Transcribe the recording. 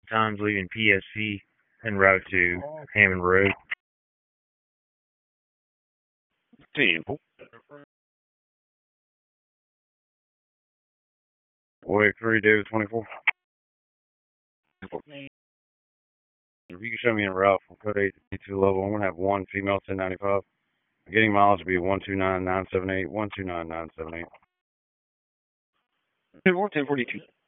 times leaving PSC en route to Hammond Road. 10. Wake 3, David 24. If you can show me en route from code 82 level, I'm going to have one female 1095. Getting mileage will be 129978, 129978. 10-42.